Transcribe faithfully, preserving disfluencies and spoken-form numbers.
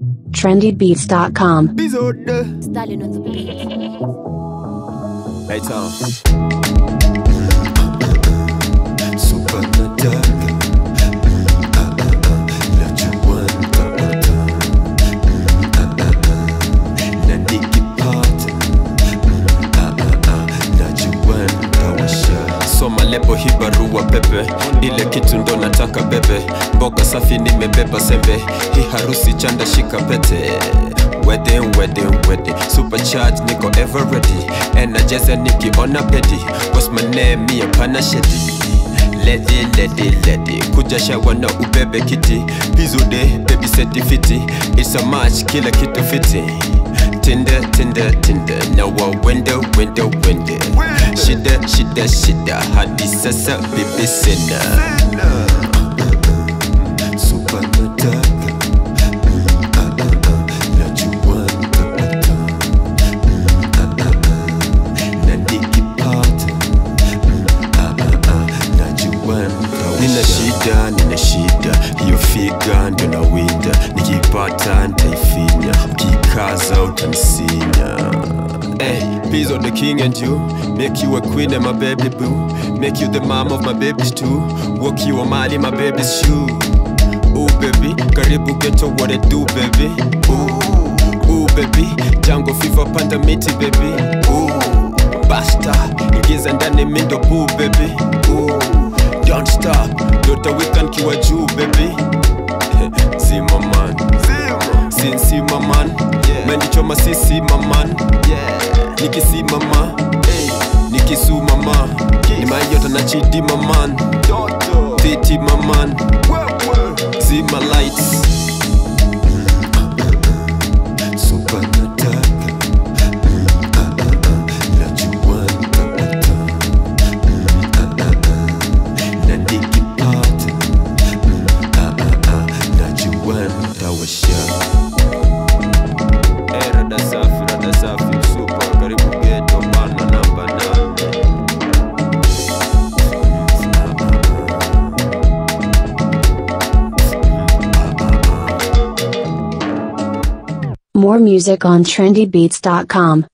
trendy beats dot com. Stallion on the beat. Hey Tom. Super nataka ah, ah, ah. Najua nitapata ah, ah, ah. Na nikipata ah, ah, ah. Najua nitawasha. Soma lebo hii barua pepe, ile kitu ndo nataka bebe. Mboga safi nimebeba sembe, hii harusi chanda shika pete. Wedding, wedding, wedding, supercharged, niko ever ready. Energizer nikiona pedi, what's my name, mi hapana shedi. Lady, lady, lady, kuja shawa na ubebe kiti. Pizude, baby seti fiti, it's a match, kila kitu fiti. Tinder, Tinder, Tinder, now a window, window, window. Shida, shida, shida, hadi sasa bibi sina. Super nataka nina shida, nina shida, hiyo figa ndio na winda. Nikipata nitaifinya, ukikaza utanisinya. Hey, peace on the king and you, make you a queen and my baby boo. Make you the mom of my babies too, walk you a mile in my baby's shoe. Ooh baby, karibu ghetto, what it do baby. Ooh, ooh baby, Django Fever panda miti baby. Ooh, basta, ingiza ndani mindo boo baby. Ooh, don't stop, Dota Weekend kiwa juu baby. Zima man, Sin sima man, yeah. Mendichoma sisi maman, yeah. Nikisi mama, hey. Nikisu mama, ni mayota na chidi maman. Titi maman, zima lights. Super nataka ah, ah, ah. Najua nitapata ah, ah, ah. Na nikipata ah, ah, ah. Najua nitawasha. Hey, rada safi, rada safi, super. Karibu ghetto, bana namba nane. More music on trendy beats dot com.